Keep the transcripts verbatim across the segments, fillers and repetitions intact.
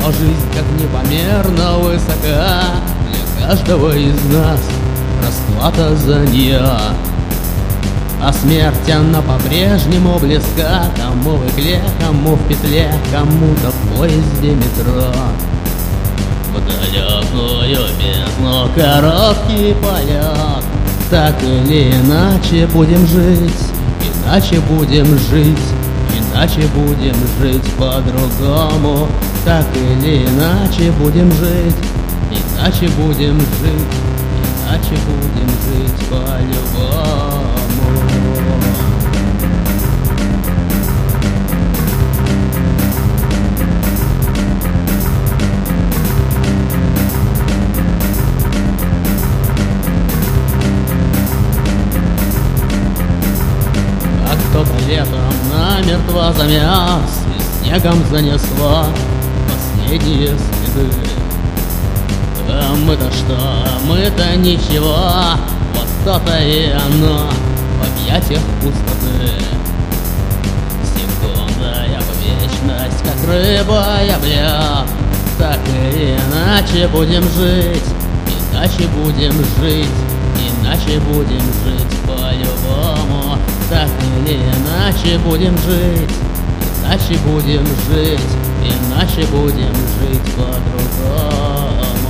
Но жизнь как непомерно высока, для каждого из нас расплата за нее. А смерть, она по-прежнему близка, кому в игле, кому в петле, кому-то в поезде метро. В далекую бездну короткий полет. Так или иначе будем жить, иначе будем жить, иначе будем жить по-другому. Так или иначе будем жить, иначе будем жить, иначе будем жить по-любому. Кто-то летом намертво замяс, и снегом занесло последние следы. А мы-то что, мы-то ничего, вот то-то и оно в объятиях пустоты. Секунда, я в вечность, как рыба, я в лед. Так или иначе будем жить, иначе будем жить, иначе будем жить по-любому. Так или иначе будем жить, иначе будем жить, иначе будем жить по-другому.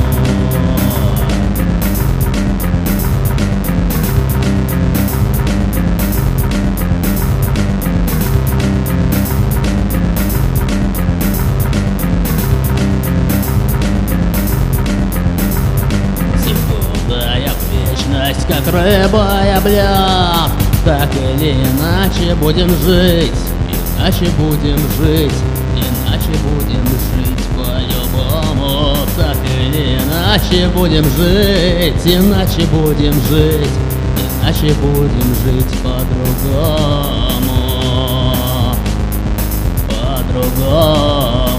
Секунда, я в вечность, как рыба, я бля. Так или иначе будем жить, иначе будем жить, иначе будем жить по-любому. Так или иначе будем жить, иначе будем жить, иначе будем жить по-другому, по-другому.